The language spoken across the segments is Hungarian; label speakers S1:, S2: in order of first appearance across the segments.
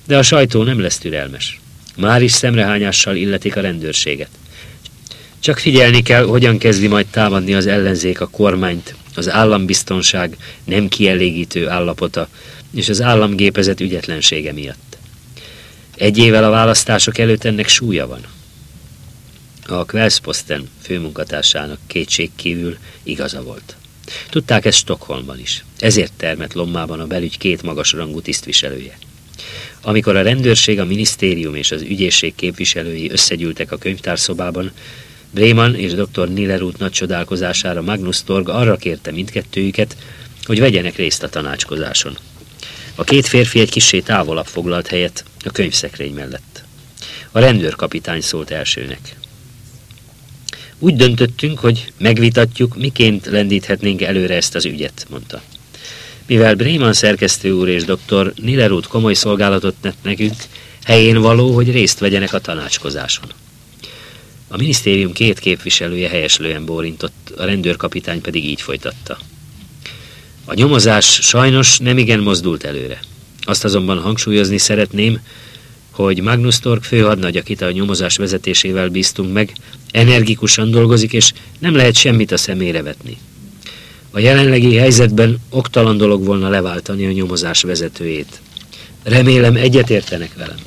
S1: De a sajtó nem lesz türelmes. Már is szemrehányással illetik a rendőrséget. Csak figyelni kell, hogyan kezdi majd támadni az ellenzék a kormányt, az állambiztonság nem kielégítő állapota és az államgépezet ügyetlensége miatt. Egy évvel a választások előtt ennek súlya van. A Kvällsposten főmunkatársának kétségkívül igaza volt. Tudták ezt Stockholmban is. Ezért termett lommában a belügy két magasrangú tisztviselője. Amikor a rendőrség, a minisztérium és az ügyészség képviselői összegyűltek a könyvtárszobában, Bréman és dr. Nilerud nagy csodálkozására Magnus Torg arra kérte mindkettőjüket, hogy vegyenek részt a tanácskozáson. A két férfi egy kissé távolabb foglalt helyet a könyvszekrény mellett. A rendőrkapitány szólt elsőnek. Úgy döntöttünk, hogy megvitatjuk, miként lendíthetnénk előre ezt az ügyet, mondta. Mivel Bréman szerkesztő úr és dr. Nilerud komoly szolgálatot tett nekünk, helyén való, hogy részt vegyenek a tanácskozáson. A minisztérium két képviselője helyeslően bólintott, a rendőrkapitány pedig így folytatta. A nyomozás sajnos nemigen mozdult előre. Azt azonban hangsúlyozni szeretném, hogy Magnus Torg főhadnagy, akit a nyomozás vezetésével bíztunk meg, energikusan dolgozik, és nem lehet semmit a szemére vetni. A jelenlegi helyzetben oktalan dolog volna leváltani a nyomozás vezetőjét. Remélem egyetértenek velem.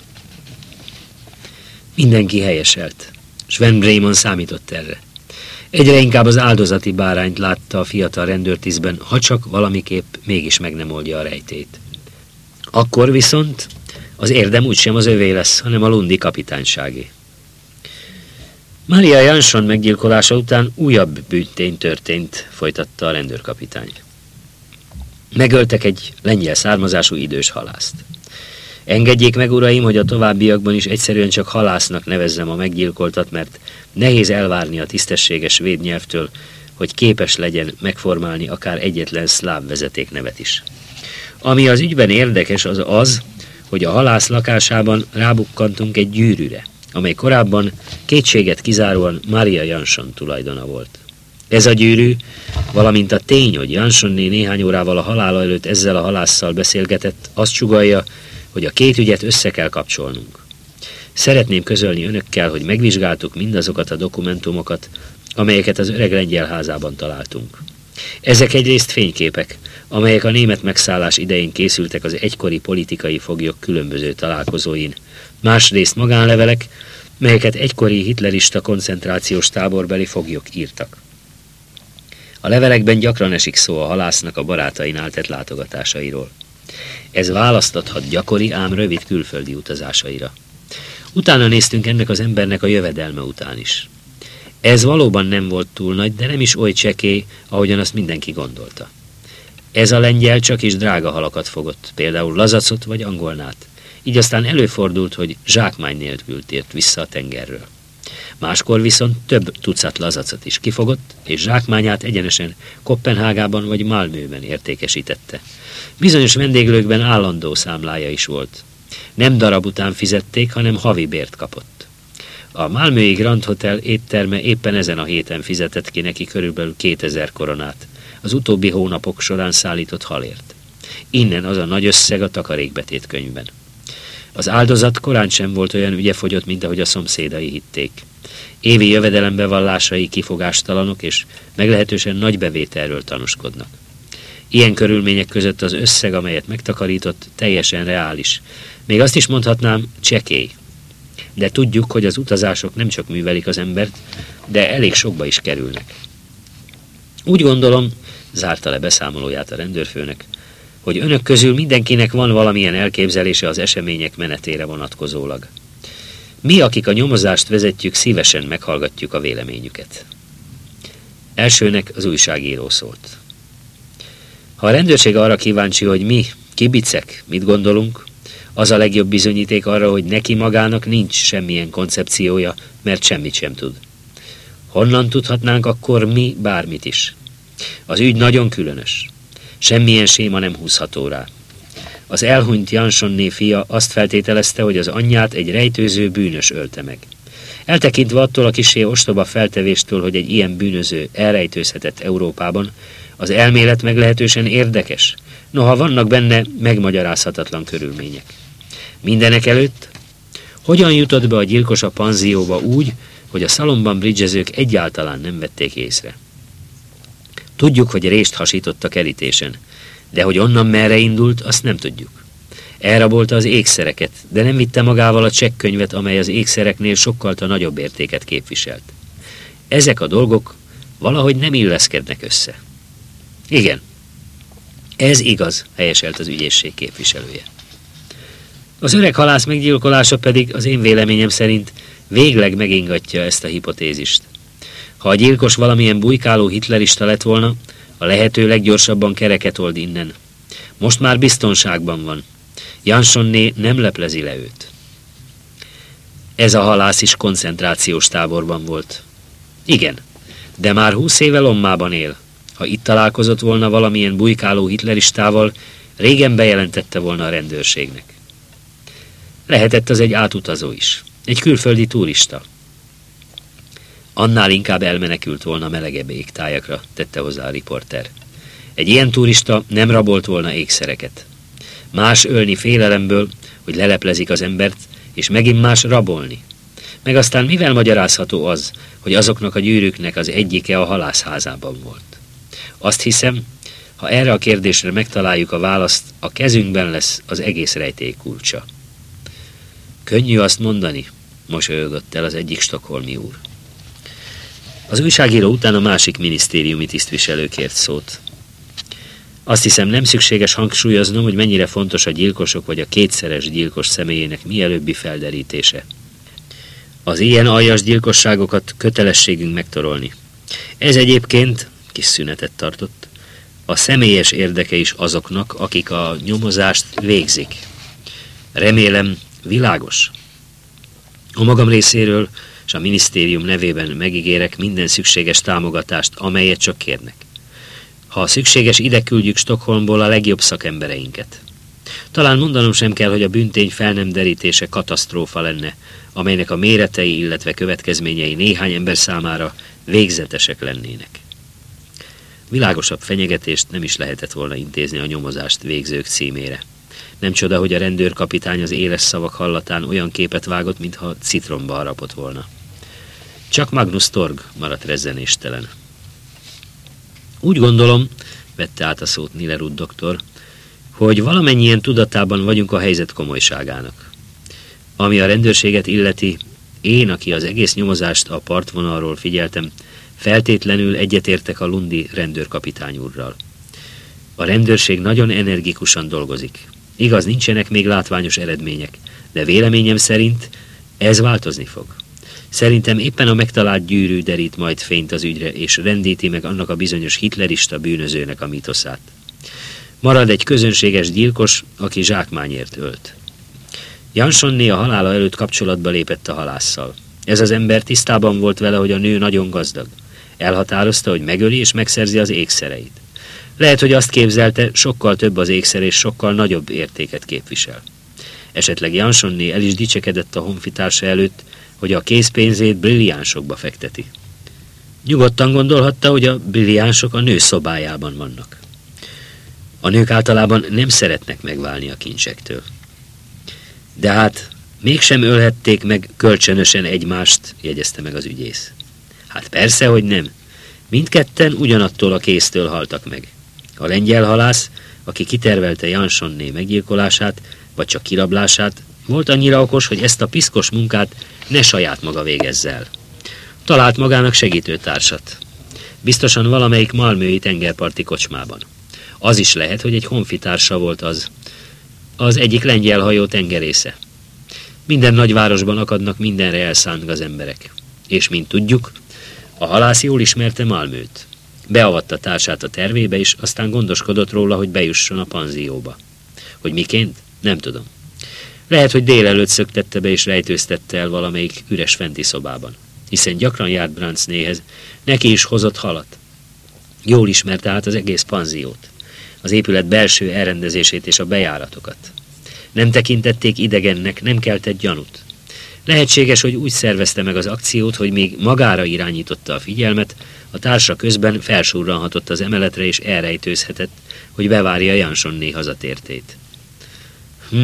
S1: Mindenki helyeselt. Sven Bréman számított erre. Egyre inkább az áldozati bárányt látta a fiatal rendőrtisztben, ha csak valamiképp mégis meg nem oldja a rejtét. Akkor viszont az érdem úgysem az övé lesz, hanem a lundi kapitányságé. Maria Jansson meggyilkolása után újabb bűntény történt, folytatta a rendőrkapitány. Megöltek egy lengyel származású idős halászt. Engedjék meg, uraim, hogy a továbbiakban is egyszerűen csak halásznak nevezzem a meggyilkoltat, mert nehéz elvárni a tisztességes svéd nyelvtől, hogy képes legyen megformálni akár egyetlen szláv vezetéknevet is. Ami az ügyben érdekes, az az, hogy a halász lakásában rábukkantunk egy gyűrűre, amely korábban kétséget kizáróan Maria Jansson tulajdona volt. Ez a gyűrű, valamint a tény, hogy Janssonné néhány órával a halála előtt ezzel a halásszal beszélgetett, azt sugallja, hogy a két ügyet össze kell kapcsolnunk. Szeretném közölni önökkel, hogy megvizsgáltuk mindazokat a dokumentumokat, amelyeket az öreg lengyel házában találtunk. Ezek egyrészt fényképek, amelyek a német megszállás idején készültek az egykori politikai foglyok különböző találkozóin. Másrészt magánlevelek, melyeket egykori hitlerista koncentrációs táborbeli foglyok írtak. A levelekben gyakran esik szó a halásznak a barátainál tett látogatásairól. Ez választathat gyakori, ám rövid külföldi utazásaira. Utána néztünk ennek az embernek a jövedelme után is. Ez valóban nem volt túl nagy, de nem is oly csekély, ahogyan azt mindenki gondolta. Ez a lengyel csak is drága halakat fogott, például lazacot vagy angolnát. Így aztán előfordult, hogy zsákmány nélkül tért vissza a tengerről. Máskor viszont több tucat lazacot is kifogott, és zsákmányát egyenesen Koppenhágában vagy Malmöben értékesítette. Bizonyos vendéglőkben állandó számlája is volt. Nem darab után fizették, hanem havi bért kapott. A Malmöi Grand Hotel étterme éppen ezen a héten fizetett ki neki körülbelül 2000 koronát, az utóbbi hónapok során szállított halért. Innen az a nagy összeg a takarékbetét könyvben. Az áldozat korán sem volt olyan ügyefogyott, mint ahogy a szomszédai hitték. Évi jövedelembevallásai kifogástalanok és meglehetősen nagy bevételről tanúskodnak. Ilyen körülmények között az összeg, amelyet megtakarított, teljesen reális. Még azt is mondhatnám, csekély. De tudjuk, hogy az utazások nem csak művelik az embert, de elég sokba is kerülnek. Úgy gondolom, zárta le beszámolóját a rendőrfőnök, hogy önök közül mindenkinek van valamilyen elképzelése az események menetére vonatkozólag. Mi, akik a nyomozást vezetjük, szívesen meghallgatjuk a véleményüket. Elsőnek az újságíró szólt. Ha a rendőrség arra kíváncsi, hogy mi, kibicek, mit gondolunk, az a legjobb bizonyíték arra, hogy neki magának nincs semmilyen koncepciója, mert semmit sem tud. Honnan tudhatnánk akkor mi bármit is? Az ügy nagyon különös. Semmilyen séma nem húzható rá. Az elhunyt Janssonné fia azt feltételezte, hogy az anyját egy rejtőző bűnös ölte meg. Eltekintve attól a kissé ostoba feltevéstől, hogy egy ilyen bűnöző elrejtőzhetett Európában, az elmélet meglehetősen érdekes, noha vannak benne megmagyarázhatatlan körülmények. Mindenek előtt, hogyan jutott be a gyilkos a panzióba úgy, hogy a szalomban bridgezők egyáltalán nem vették észre. Tudjuk, hogy rést hasított a kerítésen, de hogy onnan merre indult, azt nem tudjuk. Elrabolta az ékszereket, de nem vitte magával a csekkönyvet, amely az ékszereknél sokkal nagyobb értéket képviselt. Ezek a dolgok valahogy nem illeszkednek össze. Igen, ez igaz, helyeselt az ügyészség képviselője. Az öreg halász meggyilkolása pedig az én véleményem szerint végleg megingatja ezt a hipotézist. Ha a gyilkos valamilyen bujkáló hitlerista lett volna, a lehető leggyorsabban kereket old innen. Most már biztonságban van. Jansonné nem leplezi le őt. Ez a halász is koncentrációs táborban volt. Igen, de már 20 éve Lommában él. Ha itt találkozott volna valamilyen bujkáló hitleristával, régen bejelentette volna a rendőrségnek. Lehetett az egy átutazó is. Egy külföldi turista. Annál inkább elmenekült volna melegebb égtájakra, tette hozzá a riporter. Egy ilyen turista nem rabolt volna ékszereket. Más ölni félelemből, hogy leleplezik az embert, és megint más rabolni. Meg aztán mivel magyarázható az, hogy azoknak a gyűrűknek az egyike a halászházában volt? Azt hiszem, ha erre a kérdésre megtaláljuk a választ, a kezünkben lesz az egész rejtély kulcsa. Könnyű azt mondani, mosolyogott el az egyik stockholmi úr. Az újságíró után a másik minisztériumi tisztviselő kért szót. Azt hiszem, nem szükséges hangsúlyoznom, hogy mennyire fontos a gyilkosok vagy a kétszeres gyilkos személyének mielőbbi felderítése. Az ilyen aljas gyilkosságokat kötelességünk megtorolni. Ez egyébként, kis szünetet tartott, a személyes érdeke is azoknak, akik a nyomozást végzik. Remélem, világos. A magam részéről és a minisztérium nevében megígérek minden szükséges támogatást, amelyet csak kérnek. Ha szükséges, ide küldjük Stockholmból a legjobb szakembereinket. Talán mondanom sem kell, hogy a bűntény fel nem derítése katasztrófa lenne, amelynek a méretei, illetve következményei néhány ember számára végzetesek lennének. Világosabb fenyegetést nem is lehetett volna intézni a nyomozást végzők címére. Nem csoda, hogy a rendőrkapitány az éles szavak hallatán olyan képet vágott, mintha citromba harapott volna. Csak Magnus Torg maradt rezzenéstelen. Úgy gondolom, vette át a szót Nilerud doktor, hogy valamennyien tudatában vagyunk a helyzet komolyságának. Ami a rendőrséget illeti, én, aki az egész nyomozást a partvonalról figyeltem, feltétlenül egyetértek a lundi rendőrkapitány úrral. A rendőrség nagyon energikusan dolgozik. Igaz, nincsenek még látványos eredmények, de véleményem szerint ez változni fog. Szerintem éppen a megtalált gyűrű derít majd fényt az ügyre, és rendíti meg annak a bizonyos hitlerista bűnözőnek a mítoszát. Marad egy közönséges gyilkos, aki zsákmányért ölt. Jansonné a halála előtt kapcsolatba lépett a halásszal. Ez az ember tisztában volt vele, hogy a nő nagyon gazdag. Elhatározta, hogy megöli és megszerzi az ékszereit. Lehet, hogy azt képzelte, sokkal több az ékszer és sokkal nagyobb értéket képvisel. Esetleg Jansonné el is dicsekedett a honfitársa előtt, hogy a készpénzét brilliánsokba fekteti. Nyugodtan gondolhatta, hogy a brilliánsok a nő szobájában vannak. A nők általában nem szeretnek megválni a kincsektől. De hát mégsem ölhették meg kölcsönösen egymást, jegyezte meg az ügyész. Hát persze, hogy nem. Mindketten ugyanattól a kéztől haltak meg. A lengyel halász, aki kitervelte Jansonné meggyilkolását, vagy csak kirablását, volt annyira okos, hogy ezt a piszkos munkát ne saját maga végezze el. Talált magának segítőtársat. Biztosan valamelyik malmői tengerparti kocsmában. Az is lehet, hogy egy honfitársa volt az egyik lengyel hajó tengerésze. Minden nagyvárosban akadnak mindenre elszánt gazemberek. És mint tudjuk, a halász jól ismerte Malmőt. Beavatta társát a tervébe, és aztán gondoskodott róla, hogy bejusson a panzióba. Hogy miként? Nem tudom. Lehet, hogy délelőtt szöktette be és rejtőztette el valamelyik üres fenti szobában. Hiszen gyakran járt Brandsnéhez, neki is hozott halat. Jól ismerte át az egész panziót, az épület belső elrendezését és a bejáratokat. Nem tekintették idegennek, nem keltett gyanút. Lehetséges, hogy úgy szervezte meg az akciót, hogy még magára irányította a figyelmet, a társa közben felsurranhatott az emeletre és elrejtőzhetett, hogy bevárja Jansonné hazatértét.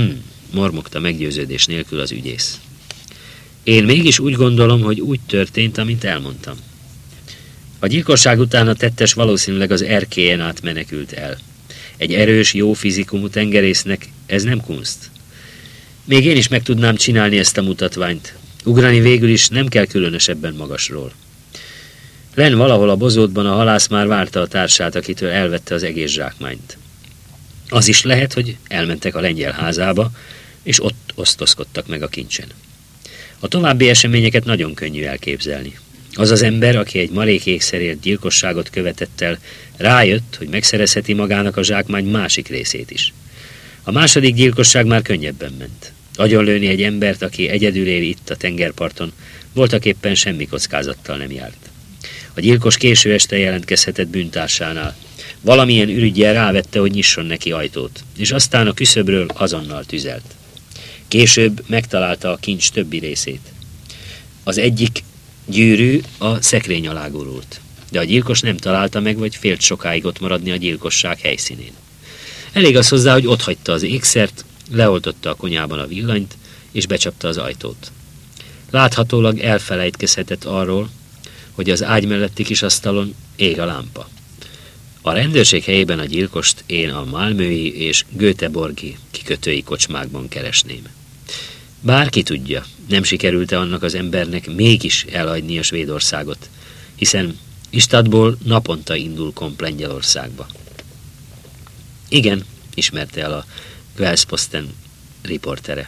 S1: mormogta meggyőződés nélkül az ügyész. Én mégis úgy gondolom, hogy úgy történt, amint elmondtam. A gyilkosság után a tettes valószínűleg az erkélyen át menekült el. Egy erős, jó fizikumú tengerésznek ez nem kunst. Még én is meg tudnám csinálni ezt a mutatványt. Ugrani végül is nem kell különösebben magasról. Len valahol a bozótban a halász már várta a társát, akitől elvette az egész zsákmányt. Az is lehet, hogy elmentek a lengyel házába, és ott osztozkodtak meg a kincsen. A további eseményeket nagyon könnyű elképzelni. Az az ember, aki egy marék ékszerért gyilkosságot követett el, rájött, hogy megszerezheti magának a zsákmány másik részét is. A második gyilkosság már könnyebben ment. Agyonlőni egy embert, aki egyedül él itt a tengerparton, voltaképpen semmi kockázattal nem járt. A gyilkos késő este jelentkezhetett bűntársánál. Valamilyen ürüggyel rávette, hogy nyisson neki ajtót, és aztán a küszöbről azonnal tüzelt. Később megtalálta a kincs többi részét. Az egyik gyűrű a szekrény alá gurult, de a gyilkos nem találta meg, vagy félt sokáig ott maradni a gyilkosság helyszínén. Elég az hozzá, hogy otthagyta az ékszert, leoltotta a konyhában a villanyt, és becsapta az ajtót. Láthatólag elfelejtkezhetett arról, hogy az ágy melletti kis asztalon ég a lámpa. A rendőrség helyében a gyilkost én a malmöi és göteborgi kikötői kocsmákban keresném. Bár ki tudja, nem sikerült-e annak az embernek mégis elhagyni a Svédországot, hiszen Istadból naponta indul komp Lengyelországba. Igen, ismerte el a Kvällsposten riportere.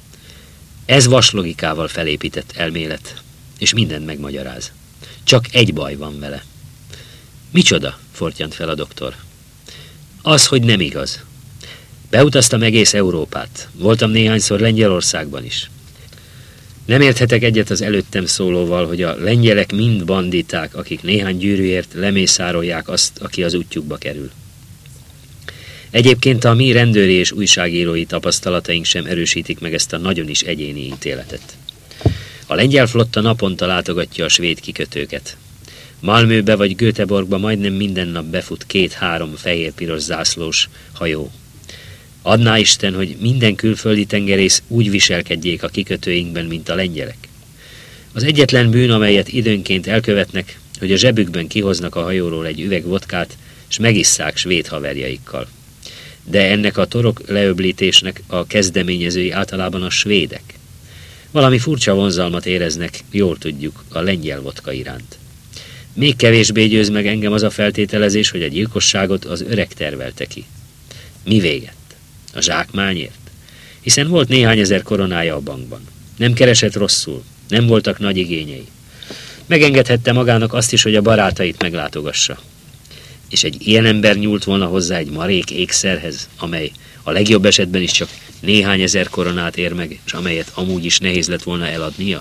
S1: Ez vaslogikával felépített elmélet, és mindent megmagyaráz. Csak egy baj van vele. Micsoda? Fortyant fel a doktor. Az, hogy nem igaz. Beutaztam egész Európát. Voltam néhányszor Lengyelországban is. Nem érthetek egyet az előttem szólóval, hogy a lengyelek mind banditák, akik néhány gyűrűért lemészárolják azt, aki az útjukba kerül. Egyébként a mi rendőri és újságírói tapasztalataink sem erősítik meg ezt a nagyon is egyéni ítéletet. A lengyel flotta naponta látogatja a svéd kikötőket. Malmöbe vagy Göteborgba majdnem minden nap befut 2-3 fehér-piros zászlós hajó. Adná Isten, hogy minden külföldi tengerész úgy viselkedjék a kikötőinkben, mint a lengyelek. Az egyetlen bűn, amelyet időnként elkövetnek, hogy a zsebükben kihoznak a hajóról egy üveg vodkát, és megisszák svéd haverjaikkal. De ennek a torok leöblítésnek a kezdeményezői általában a svédek. Valami furcsa vonzalmat éreznek, jól tudjuk, a lengyel vodka iránt. Még kevésbé győz meg engem az a feltételezés, hogy a gyilkosságot az öreg tervelte ki. Mi véget? A zsákmányért? Hiszen volt néhány ezer koronája a bankban. Nem keresett rosszul, nem voltak nagy igényei. Megengedhette magának azt is, hogy a barátait meglátogassa. És egy ilyen ember nyúlt volna hozzá egy marék ékszerhez, amely a legjobb esetben is csak néhány ezer koronát ér meg, és amelyet amúgy is nehéz lett volna eladnia?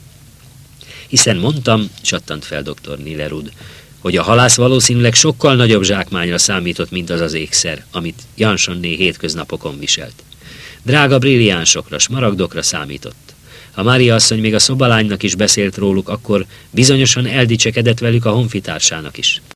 S1: Hiszen mondtam, csattant fel dr. Nilerud, hogy a halász valószínűleg sokkal nagyobb zsákmányra számított, mint az az ékszer, amit Jansonné hétköznapokon viselt. Drága brilliánsokra, smaragdokra számított. Ha Mária asszony még a szobalánynak is beszélt róluk, akkor bizonyosan eldicsekedett velük a honfitársának is.